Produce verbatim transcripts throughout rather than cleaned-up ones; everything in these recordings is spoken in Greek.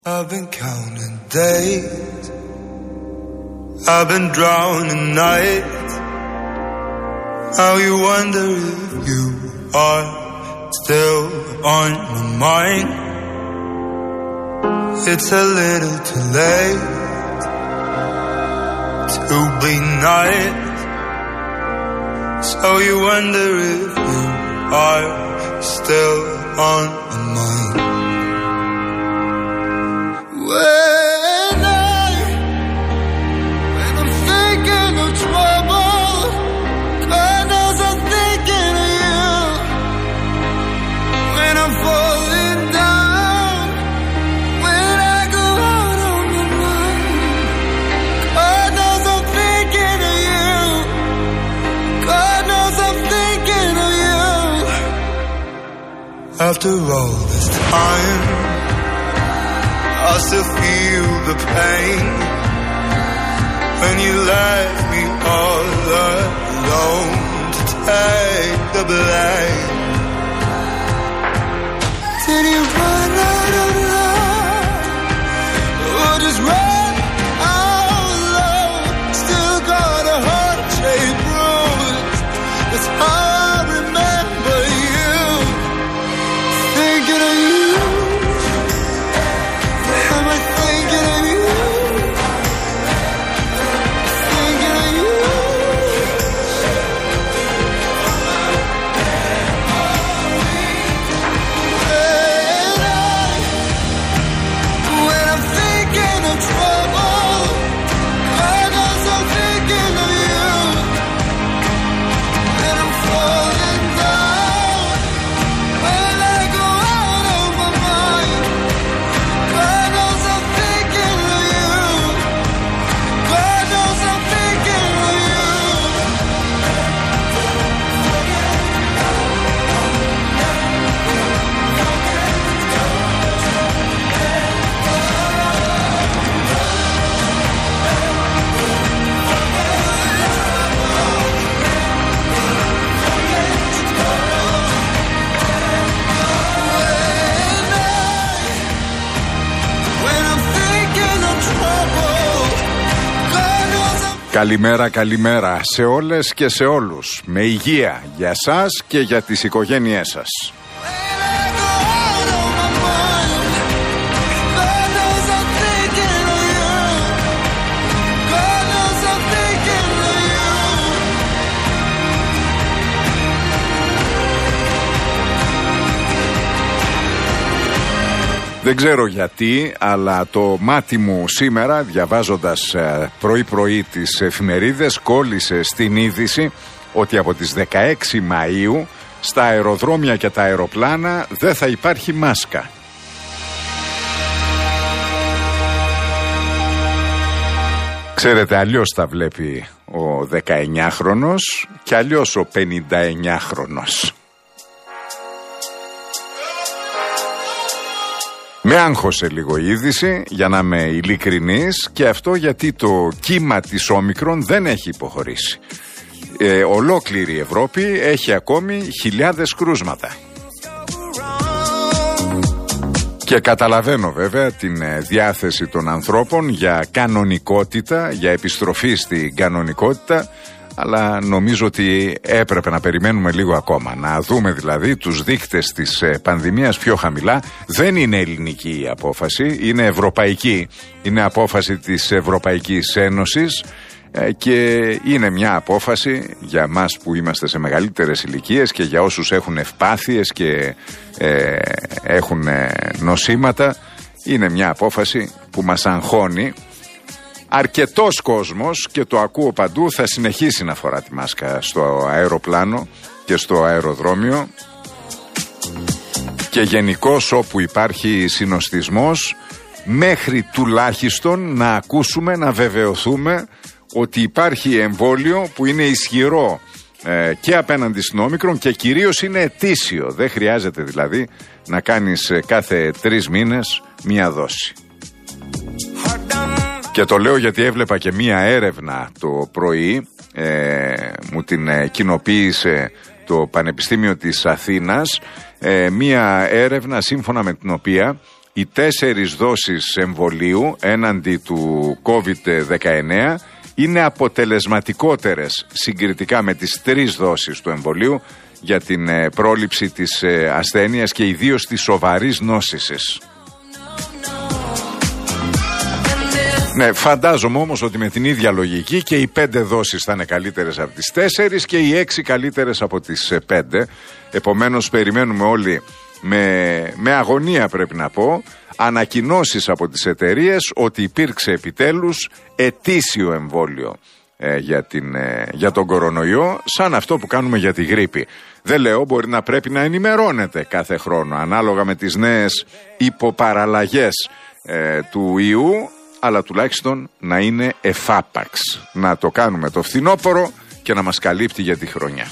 I've been counting days, I've been drowning nights. How you wonder if you are still on my mind. It's a little too late to be nice. So you wonder if you are still on my mind. When I, when I'm thinking of trouble, God knows I'm thinking of you. When I'm falling down, when I go out on my mind, God knows I'm thinking of you. God knows I'm thinking of you. After all this time, I still feel the pain when you left me all alone to take the blame. Did you run out of love or just run out of love? Still got a heart-shaped bruise. That's how I remember you. Thinking of you. Καλημέρα, καλημέρα σε όλες και σε όλους. Με υγεία για σας και για τις οικογένειές σας. Δεν ξέρω γιατί, αλλά το μάτι μου σήμερα, διαβάζοντας πρωί-πρωί τις εφημερίδες, κόλλησε στην είδηση ότι από τις δεκαέξι Μαΐου στα αεροδρόμια και τα αεροπλάνα δεν θα υπάρχει μάσκα. Ξέρετε, αλλιώς τα βλέπει ο δεκαεννιάχρονος και αλλιώς ο πενηνταεννιάχρονος. Με άγχωσε λίγο η είδηση, για να είμαι ειλικρινής, και αυτό γιατί το κύμα της Όμικρον δεν έχει υποχωρήσει. Ε, ολόκληρη η Ευρώπη έχει ακόμη χιλιάδες κρούσματα. Και καταλαβαίνω βέβαια την διάθεση των ανθρώπων για κανονικότητα, για επιστροφή στην κανονικότητα, αλλά νομίζω ότι έπρεπε να περιμένουμε λίγο ακόμα. Να δούμε δηλαδή τους δείκτες της πανδημίας πιο χαμηλά. Δεν είναι ελληνική η απόφαση, είναι ευρωπαϊκή. Είναι απόφαση της Ευρωπαϊκής Ένωσης και είναι μια απόφαση για μας που είμαστε σε μεγαλύτερες ηλικίες και για όσους έχουν ευπάθειες και ε, έχουν νοσήματα. Είναι μια απόφαση που μας αγχώνει. Αρκετός κόσμος, και το ακούω παντού, θα συνεχίσει να φορά τη μάσκα στο αεροπλάνο και στο αεροδρόμιο, και γενικώς όπου υπάρχει συνοστισμός, μέχρι τουλάχιστον να ακούσουμε, να βεβαιωθούμε ότι υπάρχει εμβόλιο που είναι ισχυρό ε, και απέναντι στην Όμικρον και κυρίως είναι ετήσιο. Δεν χρειάζεται δηλαδή να κάνεις κάθε τρεις μήνες μία δόση. Και το λέω γιατί έβλεπα και μία έρευνα το πρωί, ε, μου την ε, κοινοποίησε το Πανεπιστήμιο της Αθήνας, ε, μία έρευνα σύμφωνα με την οποία οι τέσσερις δόσεις εμβολίου έναντι του κόβιντ δεκαεννέα είναι αποτελεσματικότερες συγκριτικά με τις τρεις δόσεις του εμβολίου για την πρόληψη της ασθένειας και ιδίως της σοβαρής νόσησης. Ναι, φαντάζομαι όμως ότι με την ίδια λογική και οι πέντε δόσεις θα είναι καλύτερες από τις τέσσερις και οι έξι καλύτερες από τις πέντε. Επομένως περιμένουμε όλοι με, με αγωνία, πρέπει να πω, ανακοινώσεις από τις εταιρείες ότι υπήρξε επιτέλους ετήσιο εμβόλιο ε, για, την, ε, για τον κορονοϊό, σαν αυτό που κάνουμε για τη γρίπη. Δεν λέω, μπορεί να πρέπει να ενημερώνεται κάθε χρόνο ανάλογα με τις νέες υποπαραλλαγές ε, του ιού, αλλά τουλάχιστον να είναι εφάπαξ. Να το κάνουμε το φθινόπωρο και να μας καλύπτει για τη χρονιά.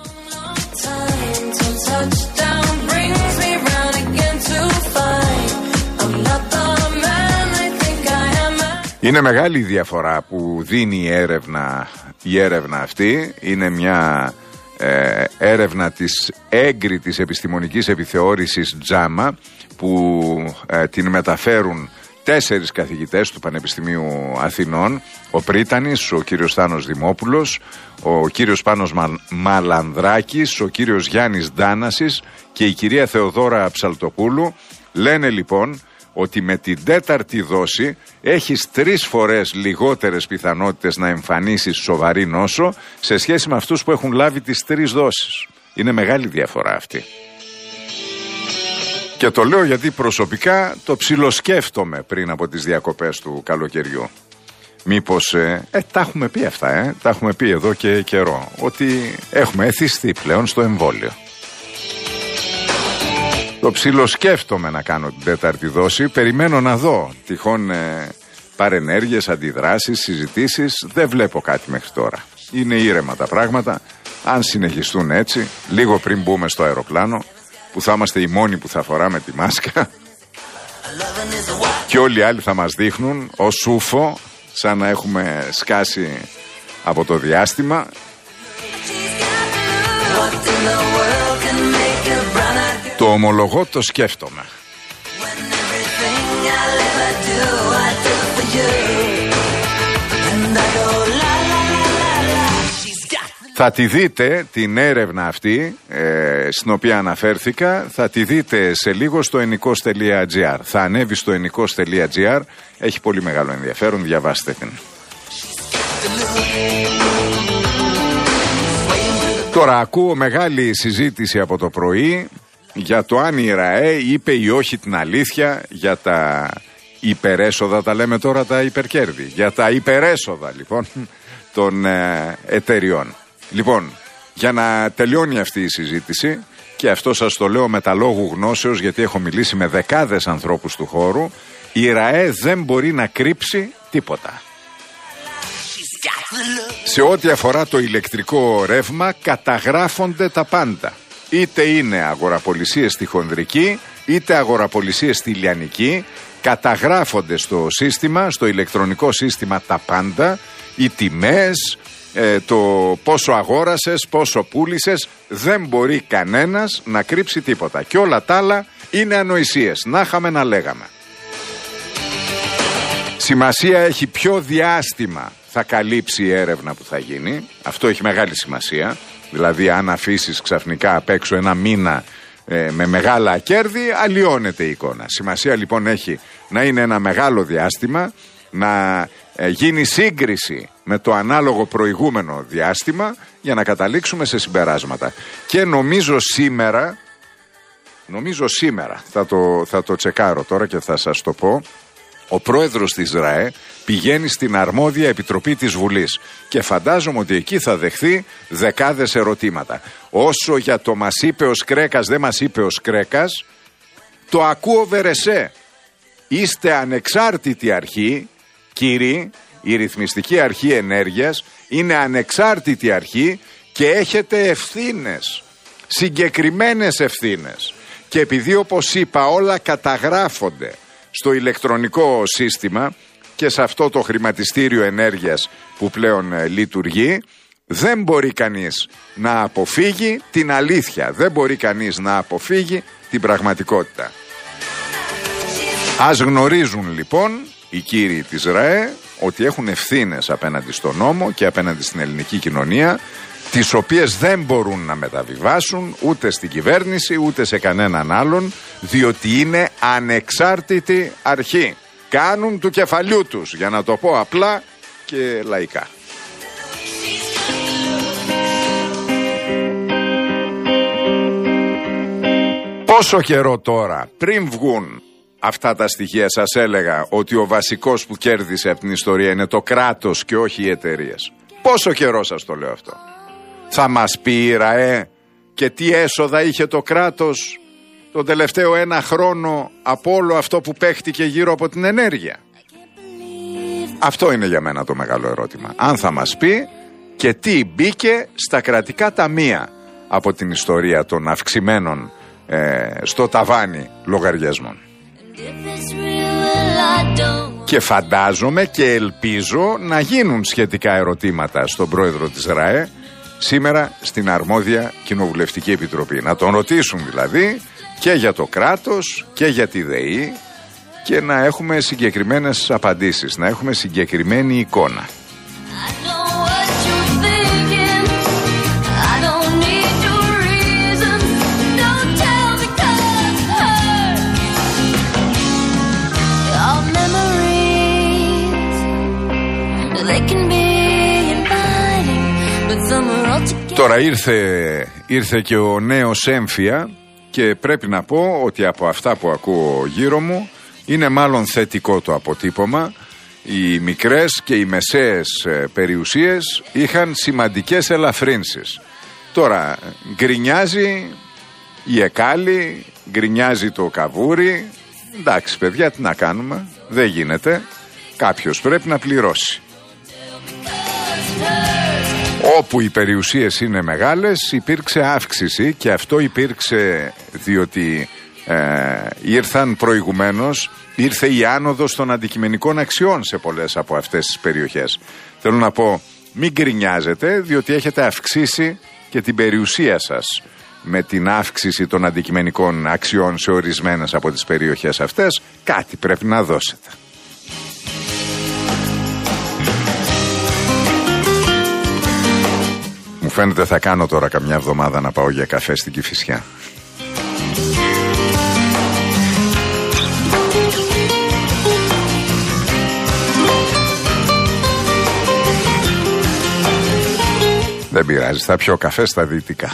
Είναι μεγάλη η διαφορά που δίνει η έρευνα, η έρευνα αυτή. Είναι μια ε, έρευνα της έγκριτης επιστημονικής επιθεώρησης τζάμα που ε, την μεταφέρουν τέσσερις καθηγητές του Πανεπιστημίου Αθηνών, ο Πρίτανης, ο κύριος Θάνος Δημόπουλος, ο κύριος Πάνος Μα... Μαλανδράκης, ο κύριος Γιάννης Ντάνασης και η κυρία Θεοδόρα Ψαλτοπούλου. Λένε λοιπόν ότι με την τέταρτη δόση έχεις τρεις φορές λιγότερες πιθανότητες να εμφανίσεις σοβαρή νόσο σε σχέση με αυτούς που έχουν λάβει τις τρεις δόσεις. Είναι μεγάλη διαφορά αυτή. Και το λέω γιατί προσωπικά το ψιλοσκέφτομαι πριν από τις διακοπές του καλοκαιριού. Μήπως, ε, ε, τα έχουμε πει αυτά, ε, τα έχουμε πει εδώ και καιρό, ότι έχουμε εθιστεί πλέον στο εμβόλιο. Το ψιλοσκέφτομαι να κάνω την τέταρτη δόση, περιμένω να δω τυχόν ε, παρενέργειες, αντιδράσεις, συζητήσεις, δεν βλέπω κάτι μέχρι τώρα. Είναι ήρεμα τα πράγματα, αν συνεχιστούν έτσι, λίγο πριν μπούμε στο αεροπλάνο, που θα είμαστε οι μόνοι που θα φοράμε τη μάσκα και όλοι οι άλλοι θα μας δείχνουν ως σούφο, σαν να έχουμε σκάσει από το διάστημα. Το ομολογώ, το σκέφτομαι. Θα τη δείτε την έρευνα αυτή ε, στην οποία αναφέρθηκα, θα τη δείτε σε λίγο στο ενικός τελεία τζι άρ. Θα ανέβει στο ενικός τελεία τζι άρ, έχει πολύ μεγάλο ενδιαφέρον, διαβάστε την. Τώρα ακούω μεγάλη συζήτηση από το πρωί για το αν η ΡΑΕ είπε ή όχι την αλήθεια για τα υπερέσοδα, τα λέμε τώρα τα υπερκέρδη, για τα υπερέσοδα λοιπόν των ε, εταιριών. Λοιπόν, για να τελειώνει αυτή η συζήτηση, και αυτό σας το λέω με τα λόγου γνώσεως γιατί έχω μιλήσει με δεκάδες ανθρώπους του χώρου, η ΡΑΕ δεν μπορεί να κρύψει τίποτα. Σε ό,τι αφορά το ηλεκτρικό ρεύμα καταγράφονται τα πάντα. Είτε είναι αγοραπολισίες στη χονδρική, είτε αγοραπολισίες στη λιανική, καταγράφονται στο σύστημα, στο ηλεκτρονικό σύστημα τα πάντα, οι τιμές, ε, το πόσο αγόρασες, πόσο πούλησες, δεν μπορεί κανένας να κρύψει τίποτα. Και όλα τα άλλα είναι ανοησίες, να είχαμε να λέγαμε. Σημασία έχει ποιο διάστημα θα καλύψει η έρευνα που θα γίνει. Αυτό έχει μεγάλη σημασία. Δηλαδή αν αφήσεις ξαφνικά απ' έξω ένα μήνα ε, με μεγάλα κέρδη, αλλοιώνεται η εικόνα. Σημασία λοιπόν έχει να είναι ένα μεγάλο διάστημα, να ε, γίνει σύγκριση με το ανάλογο προηγούμενο διάστημα για να καταλήξουμε σε συμπεράσματα. Και νομίζω σήμερα, νομίζω σήμερα, θα το, θα το τσεκάρω τώρα και θα σας το πω, ο πρόεδρος της ΡΑΕ πηγαίνει στην αρμόδια επιτροπή της Βουλής και φαντάζομαι ότι εκεί θα δεχθεί δεκάδες ερωτήματα. Όσο για το μας είπε ο Σκρέκας, δεν μας είπε ο Σκρέκας, το ακούω βερεσέ. Είστε ανεξάρτητη αρχή, κύριοι, η ρυθμιστική αρχή ενέργειας είναι ανεξάρτητη αρχή και έχετε ευθύνες, συγκεκριμένες ευθύνες. Και επειδή όπως είπα όλα καταγράφονται στο ηλεκτρονικό σύστημα και σε αυτό το χρηματιστήριο ενέργειας που πλέον ε, λειτουργεί, δεν μπορεί κανείς να αποφύγει την αλήθεια, δεν μπορεί κανείς να αποφύγει την πραγματικότητα. Ας γνωρίζουν λοιπόν οι κύριοι της ΡΑΕ ότι έχουν ευθύνες απέναντι στον νόμο και απέναντι στην ελληνική κοινωνία, τις οποίες δεν μπορούν να μεταβιβάσουν ούτε στην κυβέρνηση ούτε σε κανέναν άλλον, διότι είναι ανεξάρτητη αρχή. Κάνουν του κεφαλιού τους, για να το πω απλά και λαϊκά. Πόσο καιρό τώρα πριν βγουν αυτά τα στοιχεία σας έλεγα ότι ο βασικός που κέρδισε από την ιστορία είναι το κράτος και όχι οι εταιρείες? Πόσο καιρό σας το λέω αυτό? Θα μας πει η ΡΑΕ και τι έσοδα είχε το κράτος τον τελευταίο ένα χρόνο από όλο αυτό που παίχτηκε γύρω από την ενέργεια? Αυτό είναι για μένα το μεγάλο ερώτημα. Αν θα μας πει και τι μπήκε στα κρατικά ταμεία από την ιστορία των αυξημένων ε, στο ταβάνι λογαριασμών. Και φαντάζομαι και ελπίζω να γίνουν σχετικά ερωτήματα στον πρόεδρο της ΡΑΕ σήμερα στην αρμόδια κοινοβουλευτική επιτροπή. Να τον ρωτήσουν δηλαδή και για το κράτος και για τη ΔΕΗ και να έχουμε συγκεκριμένες απαντήσεις, να έχουμε συγκεκριμένη εικόνα. Τώρα ήρθε, ήρθε και ο νέος έμφυα και πρέπει να πω ότι από αυτά που ακούω γύρω μου είναι μάλλον θετικό το αποτύπωμα. Οι μικρές και οι μεσαίες περιουσίες είχαν σημαντικές ελαφρύνσεις. Τώρα γκρινιάζει η Εκάλη, γκρινιάζει το Καβούρι. Εντάξει παιδιά, τι να κάνουμε, δεν γίνεται. Κάποιος πρέπει να πληρώσει. Όπου οι περιουσίες είναι μεγάλες υπήρξε αύξηση και αυτό υπήρξε διότι ε, ήρθαν προηγουμένως, ήρθε η άνοδος των αντικειμενικών αξιών σε πολλές από αυτές τις περιοχές. Θέλω να πω, μην γκρινιάζετε διότι έχετε αυξήσει και την περιουσία σας με την αύξηση των αντικειμενικών αξιών σε ορισμένες από τις περιοχές αυτές. Κάτι πρέπει να δώσετε. Μου φαίνεται θα κάνω τώρα καμιά εβδομάδα να πάω για καφέ στην Κηφισιά. Δεν πειράζει, θα πιω καφέ στα δυτικά.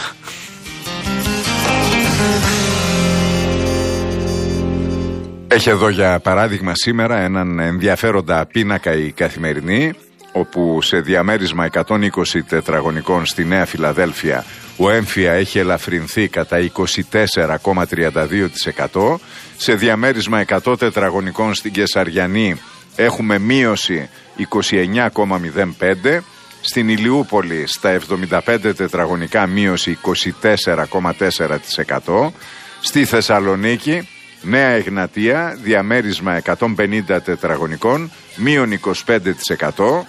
Έχει εδώ για παράδειγμα σήμερα έναν ενδιαφέροντα πίνακα η Καθημερινή, όπου σε διαμέρισμα εκατόν είκοσι τετραγωνικών στη Νέα Φιλαδέλφια ο έμφυα έχει ελαφρυνθεί κατά είκοσι τέσσερα κόμμα τριάντα δύο τοις εκατό. Σε διαμέρισμα εκατό τετραγωνικών στην Κεσαριανή έχουμε μείωση είκοσι εννέα κόμμα μηδέν πέντε. Στην Ηλιούπολη στα εβδομήντα πέντε τετραγωνικά μείωση είκοσι τέσσερα κόμμα τέσσερα τοις εκατό. Στη Θεσσαλονίκη Νέα Εγνατία διαμέρισμα εκατόν πενήντα τετραγωνικών μείον είκοσι πέντε τοις εκατό.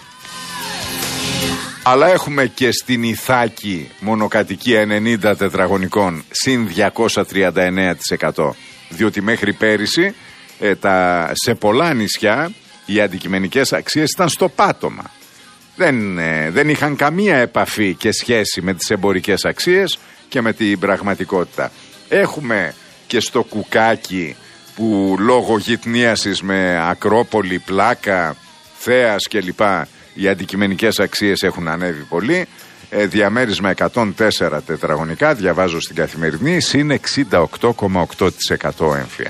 Αλλά έχουμε και στην Ιθάκη μονοκατοικία ενενήντα τετραγωνικών συν διακόσια τριάντα εννέα τοις εκατό. Διότι μέχρι πέρυσι ε, τα, σε πολλά νησιά οι αντικειμενικές αξίες ήταν στο πάτωμα. Δεν, ε, δεν είχαν καμία επαφή και σχέση με τις εμπορικές αξίες και με την πραγματικότητα. Έχουμε και στο Κουκάκι που λόγω γυτνίασης με Ακρόπολη, Πλάκα, Θέας κλπ. Οι αντικειμενικές αξίες έχουν ανέβει πολύ. Ε, διαμέρισμα εκατόν τέσσερα τετραγωνικά, διαβάζω στην Καθημερινή, συν εξήντα οκτώ κόμμα οκτώ τοις εκατό έμφυα.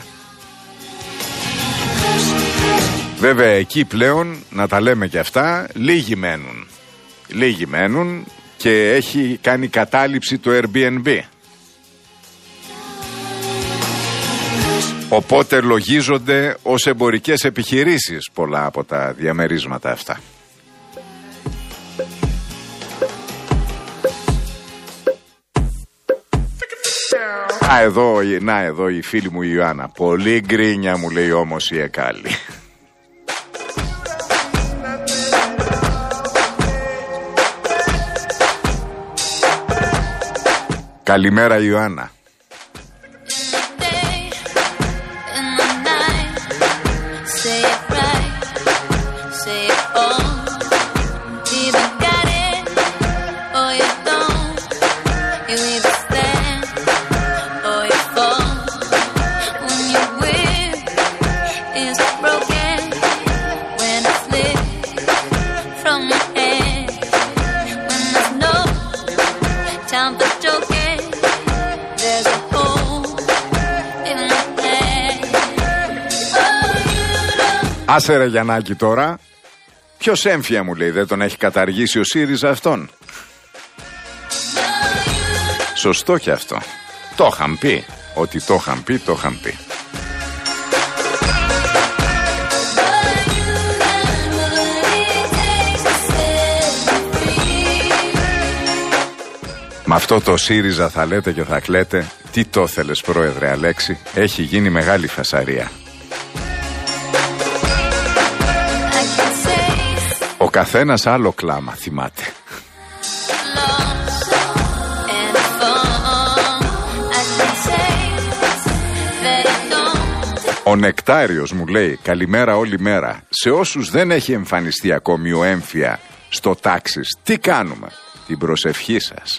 Βέβαια εκεί πλέον, να τα λέμε και αυτά, λίγοι μένουν. Λίγοι μένουν και έχει κάνει κατάληψη το Airbnb. Οπότε λογίζονται ως εμπορικές επιχειρήσεις πολλά από τα διαμερίσματα αυτά. Να εδώ, να εδώ η φίλη μου η Ιωάννα. Πολύ γκρίνια μου λέει όμως η Εκάλη. Καλημέρα Ιωάννα. Άσε ρε Γιαννάκη τώρα. Ποιος έμφυα μου λέει, δεν τον έχει καταργήσει ο ΣΥΡΙΖΑ αυτόν? Σωστό και αυτό. Το είχαν πει. Ότι το είχαν πει, το είχαν πει. Με αυτό το ΣΥΡΙΖΑ θα λέτε και θα κλαίτε. Τι το θέλες πρόεδρε Αλέξη? Έχει γίνει μεγάλη φασαρία. Ο καθένας άλλο κλάμα θυμάται. Ο Νεκτάριος μου λέει καλημέρα όλη μέρα. Σε όσους δεν έχει εμφανιστεί ακόμη ο έμφυα στο τάξις, τι κάνουμε? Την προσευχή σας.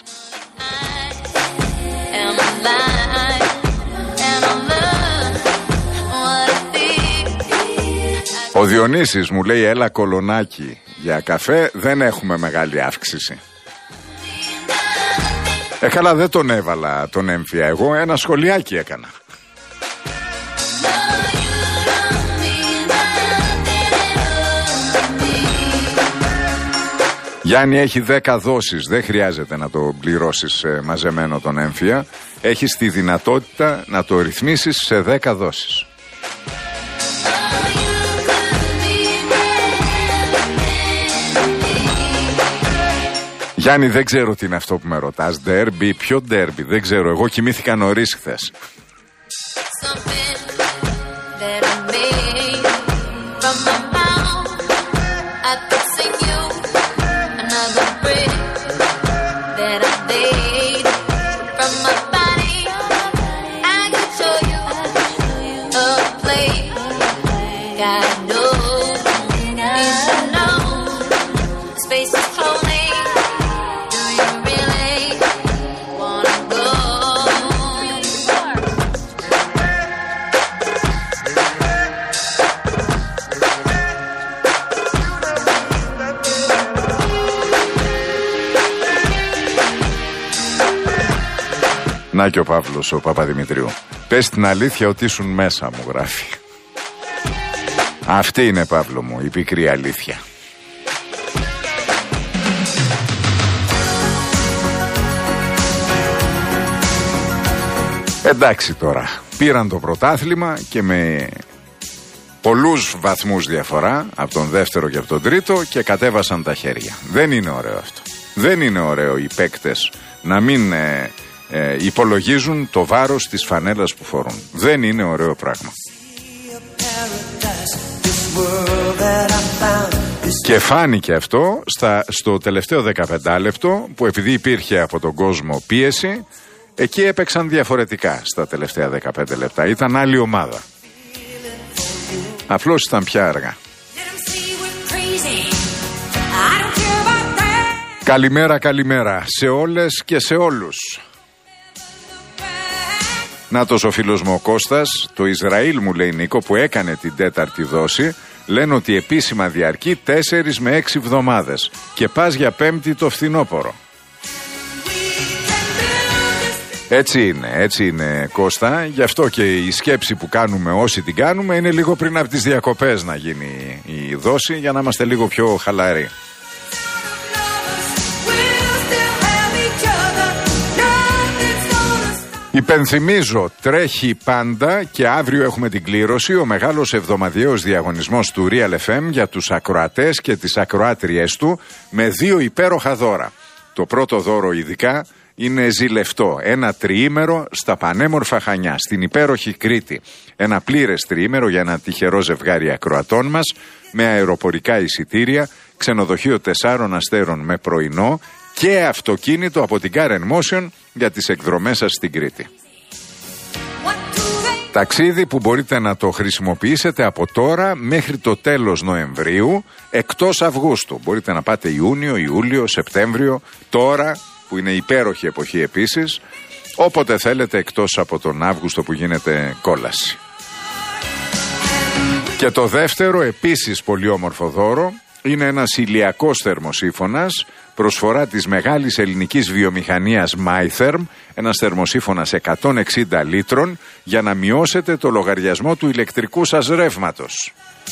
Ο Διονύσης μου λέει έλα κολονάκι, για καφέ δεν έχουμε μεγάλη αύξηση. Ε καλά δεν τον έβαλα τον έμφυα εγώ, ένα σχολιάκι έκανα. Γιάννη έχει δέκα δόσεις, δεν χρειάζεται να το πληρώσεις ε, μαζεμένο τον έμφυα. Έχεις τη δυνατότητα να το ρυθμίσεις σε δέκα δόσεις. Γιάννη, δεν ξέρω τι είναι αυτό που με ρωτάς. Ντέρμπι, ποιο ντέρμπι? Δεν ξέρω, εγώ κοιμήθηκα νωρίς χθες. Να και ο Παύλος ο Παπαδημητρίου. Πες την αλήθεια ότι ήσουν μέσα μου, γράφει. Αυτή είναι, Παύλο μου, η πικρή αλήθεια. Εντάξει τώρα, πήραν το πρωτάθλημα και με πολλούς βαθμούς διαφορά από τον δεύτερο και από τον τρίτο και κατέβασαν τα χέρια. Δεν είναι ωραίο αυτό. Δεν είναι ωραίο οι παίκτες να μην ε, ε, υπολογίζουν το βάρος της φανέλας που φορούν. Δεν είναι ωραίο πράγμα. Και φάνηκε αυτό στα, στο τελευταίο δεκαπέντε λεπτό που επειδή υπήρχε από τον κόσμο πίεση, εκεί έπαιξαν διαφορετικά στα τελευταία δεκαπέντε λεπτά. Ήταν άλλη ομάδα. Απλώς ήταν πια αργά. Καλημέρα, καλημέρα σε όλες και σε όλους. Νάτος ο φίλος μου ο Κώστας, το Ισραήλ μου λέει Νίκο που έκανε την τέταρτη δόση, λένε ότι επίσημα διαρκεί τέσσερις με έξι εβδομάδες και πας για πέμπτη το φθινόπωρο. Έτσι είναι, έτσι είναι Κώστα, γι' αυτό και η σκέψη που κάνουμε όσοι την κάνουμε είναι λίγο πριν από τις διακοπές να γίνει η δόση για να είμαστε λίγο πιο χαλαροί. Υπενθυμίζω, τρέχει πάντα και αύριο έχουμε την κλήρωση, ο μεγάλος εβδομαδιαίος διαγωνισμός του Real εφ εμ για τους ακροατές και τις ακροάτριές του με δύο υπέροχα δώρα. Το πρώτο δώρο ειδικά είναι ζηλευτό, ένα τριήμερο στα πανέμορφα Χανιά, στην υπέροχη Κρήτη. Ένα πλήρες τριήμερο για ένα τυχερό ζευγάρι ακροατών μας με αεροπορικά εισιτήρια, ξενοδοχείο τεσσάρων αστέρων με πρωινό και αυτοκίνητο από την Car εν Motion για τις εκδρομές σας στην Κρήτη. Ταξίδι που μπορείτε να το χρησιμοποιήσετε από τώρα μέχρι το τέλος Νοεμβρίου, εκτός Αυγούστου. Μπορείτε να πάτε Ιούνιο, Ιούλιο, Σεπτέμβριο, τώρα που είναι υπέροχη εποχή επίσης, όποτε θέλετε εκτός από τον Αύγουστο που γίνεται κόλαση. Και το δεύτερο, επίσης πολύ όμορφο δώρο, είναι ένας ηλιακός θερμοσύφωνας, προσφορά της μεγάλης ελληνικής βιομηχανίας Mytherm, ένας θερμοσύφωνας εκατόν εξήντα λίτρων, για να μειώσετε το λογαριασμό του ηλεκτρικού σας ρεύματος.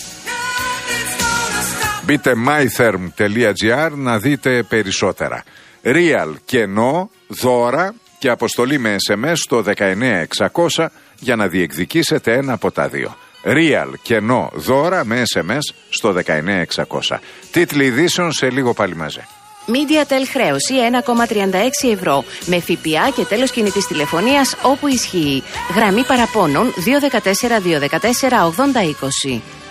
Μπείτε mytherm τελεία gr να δείτε περισσότερα. Real κενό, δώρα και αποστολή με ες εμ ες στο δεκαεννέα εξακόσια για να διεκδικήσετε ένα από τα δύο. Real κενό, δώρα με ες εμ ες στο δεκαεννέα εξακόσια. Τίτλοι ειδήσεων σε λίγο πάλι μαζί. MediaTel χρέωση ένα κόμμα τριάντα έξι ευρώ με ΦΠΑ και τέλος κινητής τηλεφωνίας όπου ισχύει. Γραμμή παραπώνων δύο ένα τέσσερα δύο ένα τέσσερα ογδόντα είκοσι.